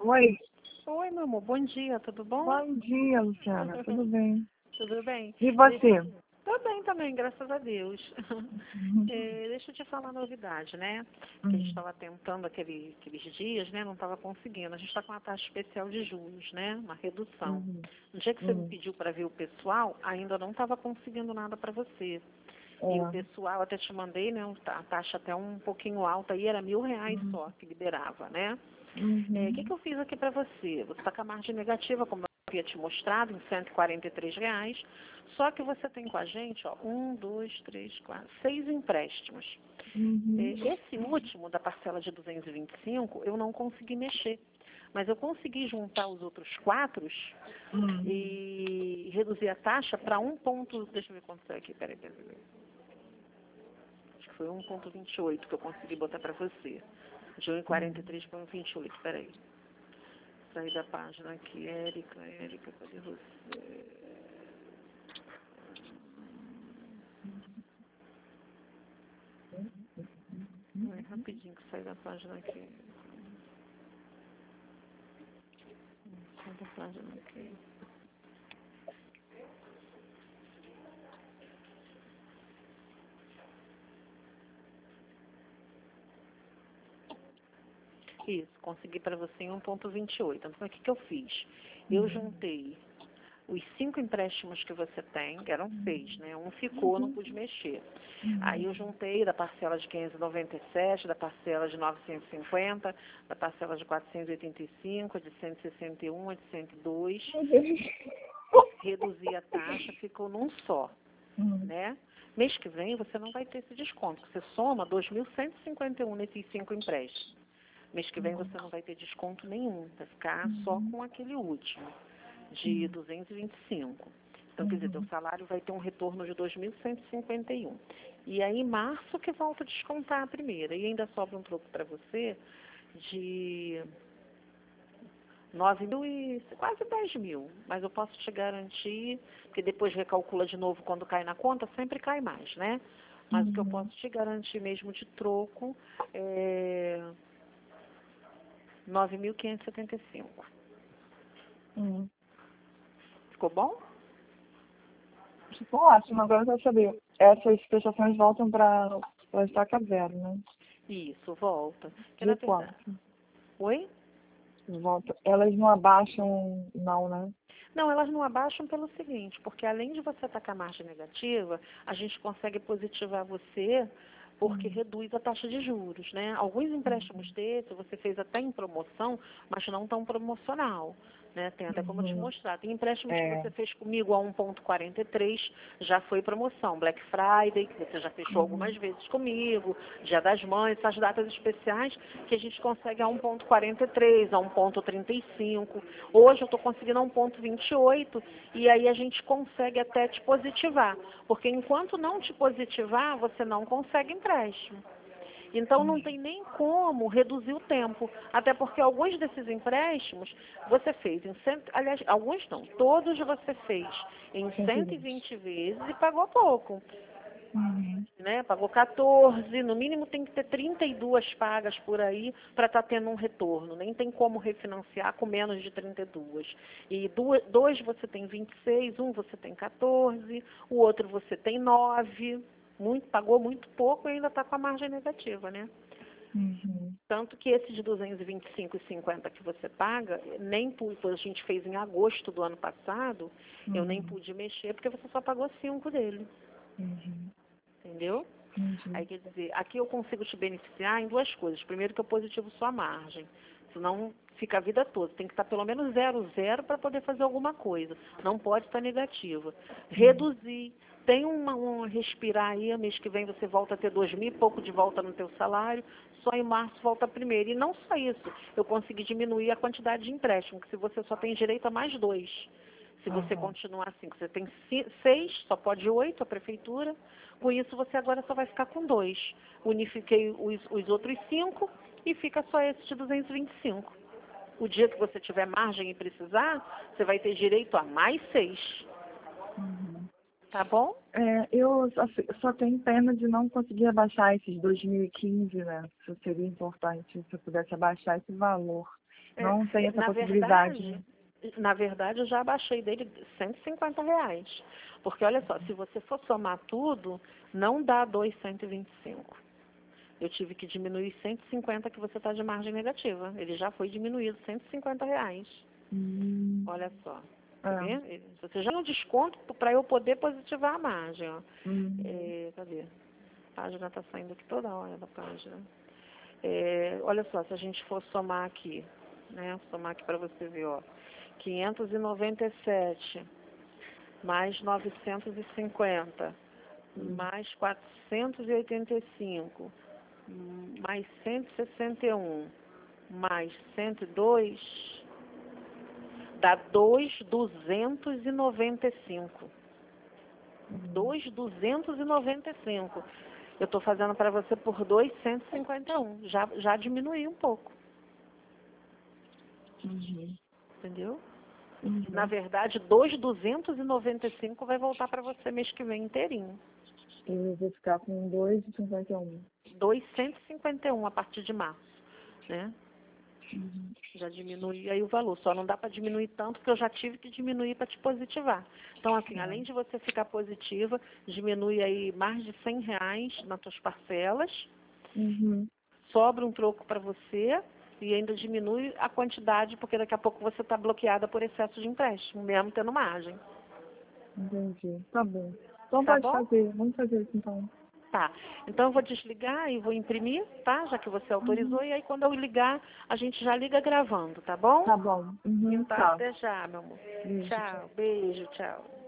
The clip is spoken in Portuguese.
Oi, Oi, meu amor, bom dia, tudo bom? bom dia, Luciana. Tudo bem? Tudo bem? E você? Tô bem também, graças a Deus. Uhum. Deixa eu te falar a novidade, né? Que a gente Uhum. estava tentando aqueles dias, né? Não estava conseguindo. A gente está com uma taxa especial de juros, né? Uma redução. Uhum. No dia que você me Uhum. pediu para ver o pessoal, ainda não estava conseguindo nada para você. E o É. pessoal, até te mandei, né? A taxa até um pouquinho alta aí, era R$ 1.000 Uhum. só que liberava, né? O que Uhum. eu fiz aqui para você? Você está com a margem negativa, como eu havia te mostrado, em R$ 143. Só que você tem com a gente, ó, 6 empréstimos. Uhum. Esse último, da parcela de 225, eu não consegui mexer. Mas eu consegui juntar os outros 4 Uhum. e reduzir a taxa para deixa eu ver quanto é aqui, peraí. Acho que foi 1,28 que eu consegui botar para você. De 1,43 para 1,28, peraí. Sair da página aqui, Érica, cadê você? Rapidinho que sai da página aqui. Sai da página aqui. Isso, consegui para você em 1,28. Então, o que eu fiz? Eu juntei os 5 empréstimos que você tem, que eram 6, né? Um ficou, não pude mexer. Aí eu juntei da parcela de 597, da parcela de 950, da parcela de 485, de 161, de 102. Reduzi a taxa, ficou num só, Uhum. né? Mês que vem você não vai ter esse desconto. Você soma 2.151 nesses 5 empréstimos. Mês que vem você não vai ter desconto nenhum, vai ficar só com aquele último, de 225. Então, quer dizer, teu Uhum. salário vai ter um retorno de 2.151. E aí, em março, que volta a descontar a primeira. E ainda sobra um troco para você de 9 mil e quase 10 mil. Mas eu posso te garantir, porque depois recalcula de novo quando cai na conta, sempre cai mais, né? Mas o que eu Uhum. posso te garantir mesmo de troco é 9.575. Uhum. Ficou bom? Ficou ótimo. Agora eu quero saber. Essas prestações voltam para a estaca zero, né? Isso, volta. Porque na De verdade. quanto? Oi? Volta. Elas não abaixam, não, né? Não, elas não abaixam pelo seguinte, porque além de você estar com a margem negativa, a gente consegue positivar você porque Uhum. reduz a taxa de juros, né? Alguns empréstimos desses você fez até em promoção, mas não tão promocional, né? Tem até como eu te Uhum. mostrar. Tem empréstimos que É. você fez comigo a 1,43, já foi promoção. Black Friday, que você já fechou algumas Uhum. vezes comigo, Dia das Mães, essas datas especiais que a gente consegue a 1,43, a 1,35. Hoje eu estou conseguindo a 1,28 e aí a gente consegue até te positivar, porque enquanto não te positivar, você não consegue empréstimo. Então não tem nem como reduzir o tempo, até porque alguns desses empréstimos você fez em aliás, alguns não, todos você fez em 120. 120 vezes e pagou pouco, Uhum. né? Pagou 14, no mínimo tem que ter 32 pagas por aí para estar tendo um retorno. Nem tem como refinanciar com menos de 32. E dois você tem 26, um você tem 14, o outro você tem 9. Pagou muito pouco e ainda está com a margem negativa, né? Uhum. Tanto que esse de 225,50 que você paga, nem pude, a gente fez em agosto do ano passado, eu nem Uhum. pude mexer porque você só pagou 5 dele, Uhum. entendeu? Entendi. Aí, quer dizer, aqui eu consigo te beneficiar em duas coisas. Primeiro, que eu positivo sua margem. Senão, fica a vida toda. Tem que estar pelo menos 0,0 para poder fazer alguma coisa. Não pode estar negativa. Uhum. Reduzir. Tem um respirar aí. Mês que vem você volta a ter 2.000 e pouco de volta no teu salário. Só em março volta primeiro. E não só isso. Eu consegui diminuir a quantidade de empréstimo, que se você só tem direito a mais 2. Se você Uhum. continuar assim, você tem 6, só pode 8 a prefeitura. Com isso, você agora só vai ficar com 2. Unifiquei os outros 5 e fica só esse de 225. O dia que você tiver margem e precisar, você vai ter direito a mais 6. Uhum. Tá bom? Eu só tenho pena de não conseguir abaixar esses 2015, né? Isso seria importante se eu pudesse abaixar esse valor. Não tem essa Na possibilidade, verdade, né? na verdade, eu já abaixei dele R$ 150. Porque, olha só, se você for somar tudo, não dá 225. Eu tive que diminuir 150 que você está de margem negativa. Ele já foi diminuído, R$ 150. Olha só. Tá É. vendo? Você já tem um desconto para eu poder positivar a margem. Ó. Uhum. Cadê? A página está saindo aqui toda hora da página. Olha só, se a gente for somar aqui, né? Somar aqui para você ver, ó. 597 mais 950 mais 485 mais 161 mais 102 dá 2.295. 2.295. Eu estou fazendo para você por 251. Já diminui um pouco. Entendeu? Na verdade, 2.295 vai voltar para você mês que vem inteirinho. E eu vou ficar com 2,51. 251 a partir de março, né? Já diminui aí o valor. Só não dá para diminuir tanto porque eu já tive que diminuir para te positivar. Então, assim, além de você ficar positiva, diminui aí mais de R$ 100 nas tuas parcelas, sobra um troco para você e ainda diminui a quantidade, porque daqui a pouco você está bloqueada por excesso de empréstimo, mesmo tendo margem. Entendi. Tá bom. Então Tá pode bom? fazer. Vamos fazer isso então. Tá. Então eu vou desligar e vou imprimir, tá? Já que você autorizou. E aí quando eu ligar, a gente já liga gravando, tá bom? Tá bom. Então Tá. até já, meu amor. Beijo, tchau. Tchau. Beijo, tchau.